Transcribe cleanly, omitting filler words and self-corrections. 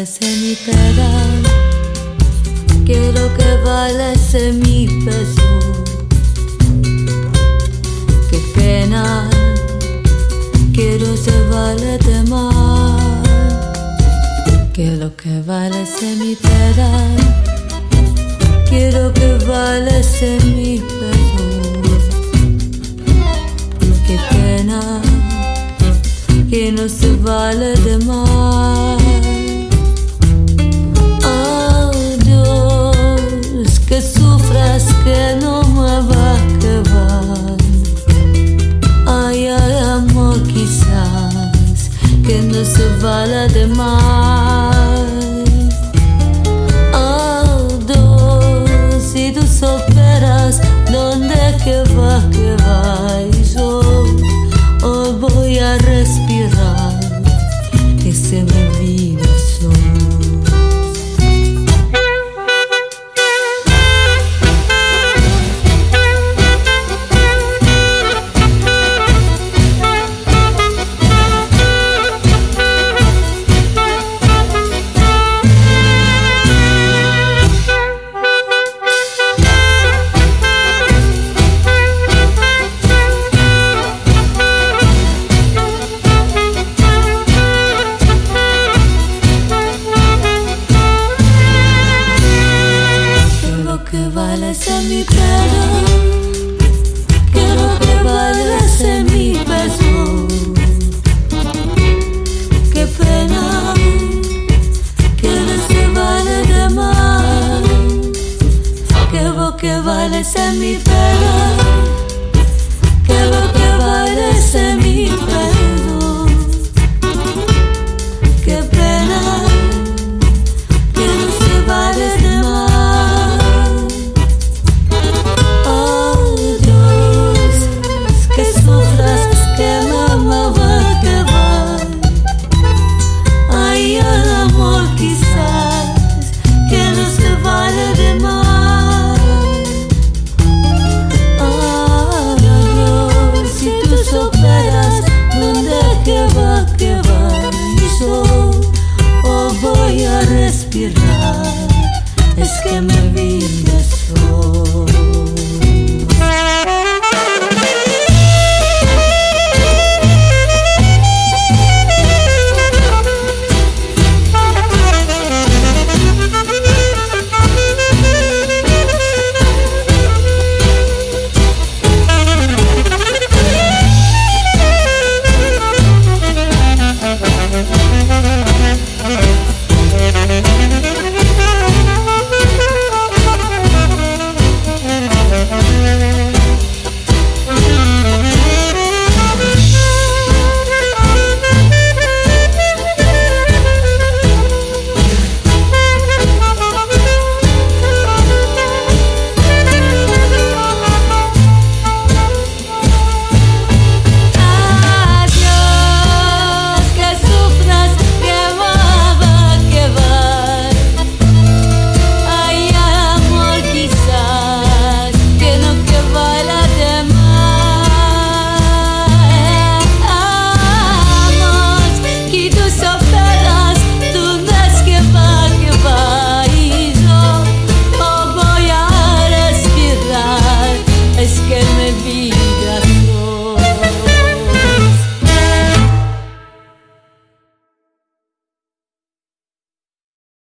ese mi pedal, quiero que vale ese mi peso. Qué pena, quiero se vale de mal, quiero que vale ese mi pedal, quiero que vale ese mi peso. Qué pena, que no se vale de mal. Oh Dios, que sufras, que no mueva, que van. Ay, ay, amor, quizás que no se vale de mal. Oh Dios, si tú superas dónde que va, y yo hoy voy a respirar, que se me vive solo. Mi pedal, quiero que vale ese mi beso. Qué pena, que no se vale de mal. Que vale ese mi pedal, quiero que vale ese mi beso. Qué pena, que no se vale de mal. Es que me vi